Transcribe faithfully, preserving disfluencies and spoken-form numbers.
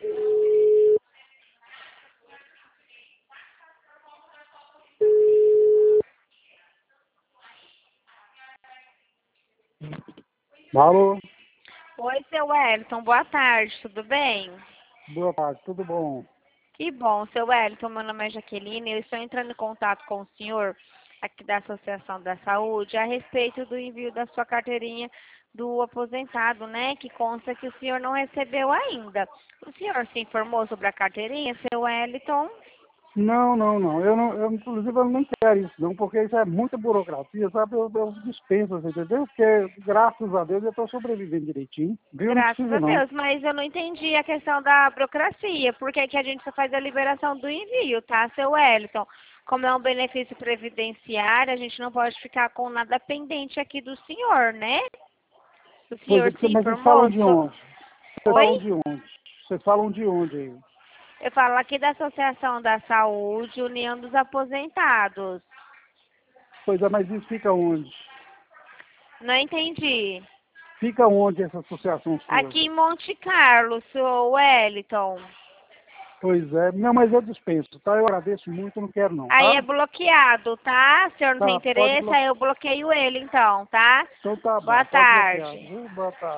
Alô? Oi, seu Wellington, boa tarde, tudo bem? Boa tarde, tudo bom? Que bom, seu Wellington, meu nome é Jaqueline, eu estou entrando em contato com o senhor aqui da Associação da Saúde a respeito do envio da sua carteirinha do aposentado, né? Que consta que o senhor não recebeu ainda. O senhor se informou sobre a carteirinha, seu Wellington? Não, não, não. Eu não, eu, inclusive eu não quero isso não, porque isso é muita burocracia, sabe? Eu, eu dispenso, você entendeu? Porque graças a Deus eu estou sobrevivendo direitinho. Viu? Eu não Graças preciso a não. Deus, mas eu não entendi a questão da burocracia. Por que que a gente só faz a liberação do envio, tá, seu Wellington? Como é um benefício previdenciário, a gente não pode ficar com nada pendente aqui do senhor, né? O Pois é, senhor se mas vocês falam informou? de So... onde? Vocês Oi? falam de onde? Vocês falam de onde aí? Eu falo aqui da Associação da Saúde, União dos Aposentados. Pois é, mas isso fica onde? Não entendi. Fica onde essa associação sua? Aqui em Monte Carlo, seu Wellington. Pois é. Não, mas eu dispenso, tá? Eu agradeço muito, não quero não, Aí é tá? bloqueado, tá? O senhor não tem Tá, pode interesse, bloquear. aí eu bloqueio ele então, tá? Então tá Boa bom, pode bloquear, tarde. viu? Boa tarde.